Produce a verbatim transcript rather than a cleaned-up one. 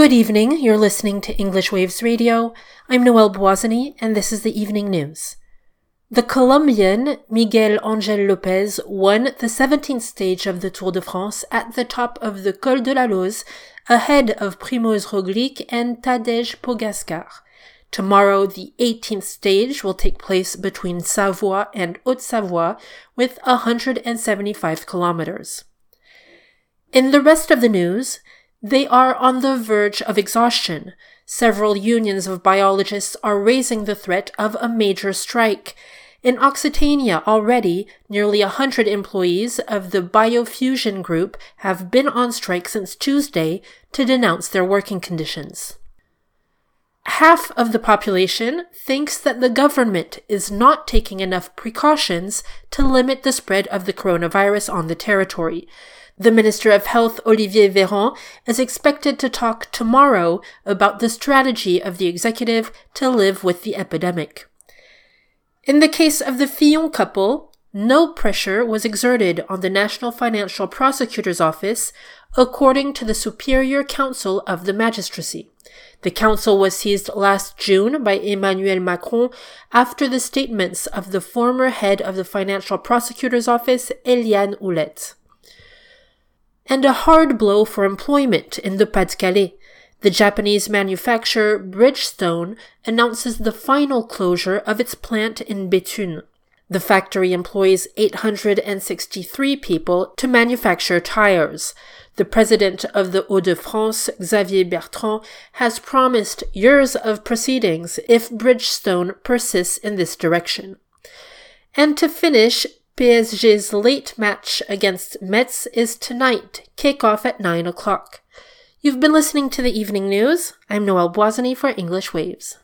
Good evening, you're listening to English Waves Radio. I'm Noelle Boisany, and this is the evening news. The Colombian Miguel Angel Lopez won the seventeenth stage of the Tour de France at the top of the Col de la Loze, ahead of Primož Roglič and Tadej Pogačar. Tomorrow, the eighteenth stage will take place between Savoie and Haute-Savoie with one hundred seventy-five kilometers. In the rest of the news, they are on the verge of exhaustion. Several unions of biologists are raising the threat of a major strike. In Occitania already, nearly one hundred employees of the Biofusion Group have been on strike since Tuesday to denounce their working conditions. Half of the population thinks that the government is not taking enough precautions to limit the spread of the coronavirus on the territory. The Minister of Health, Olivier Véran, is expected to talk tomorrow about the strategy of the executive to live with the epidemic. In the case of the Fillon couple, no pressure was exerted on the National Financial Prosecutor's Office, according to the Superior Council of the Magistracy. The council was seized last June by Emmanuel Macron after the statements of the former head of the Financial Prosecutor's Office, Eliane Houlette. And a hard blow for employment in the Pas-de-Calais. The Japanese manufacturer Bridgestone announces the final closure of its plant in Béthune. The factory employs eight hundred sixty-three people to manufacture tires. The president of the Hauts-de-France, Xavier Bertrand, has promised years of proceedings if Bridgestone persists in this direction. And to finish, P S G's late match against Metz is tonight, kick-off at nine o'clock. You've been listening to the evening news. I'm Noelle Boisany for English Waves.